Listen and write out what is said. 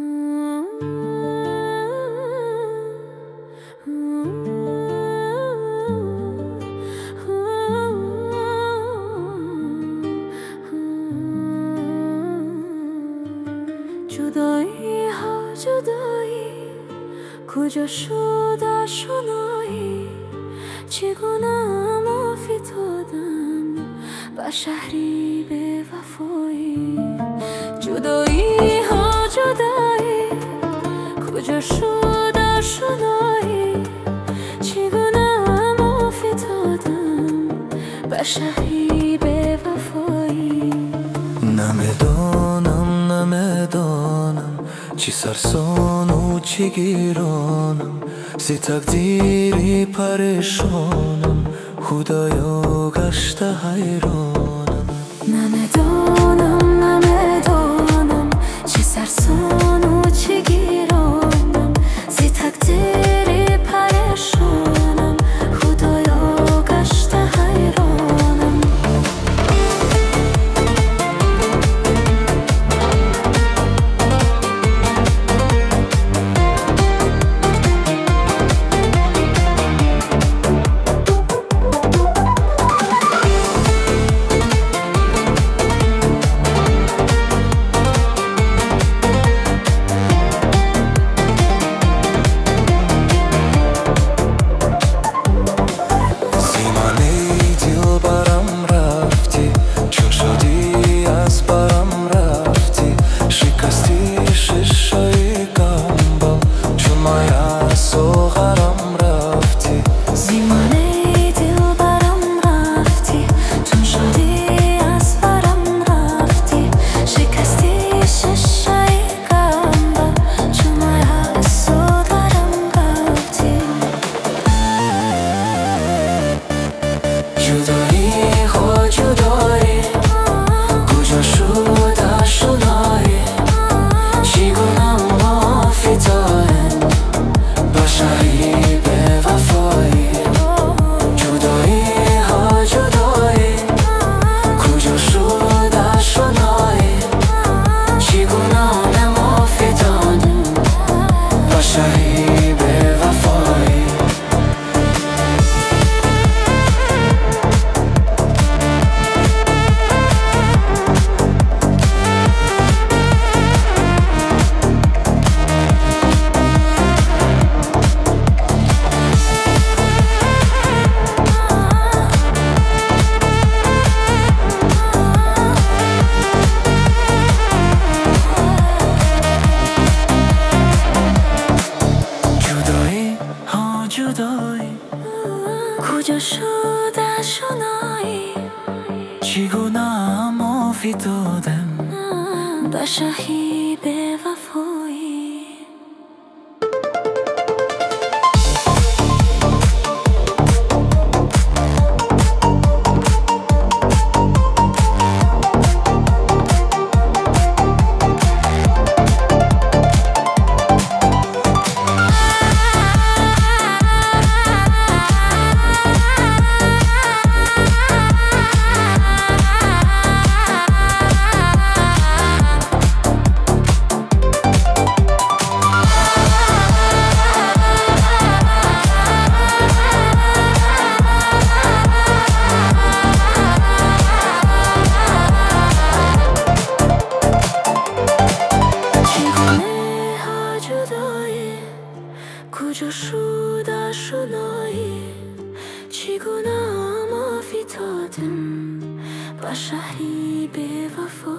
جدایی ها جدایی کجا شد آشنایی چگونه افتادم با شهری به وفایی جدایی ها جدایی کجا شد آشنایی چگونه افتادم با شهری به وفایی نمیدانم چی سرسان و چی گیرانم سی تقدیری پریشانم خدایا گشته حیرانم نمیدانم چی سرسان و چی گیرانم سی تقدیری پریشانم خدایا گشته حیرانم کجا شد آشنایی چگونه افتادم با شهری به وفایی کجا شد آشنایی چگونه افتادم با شهری به وفایی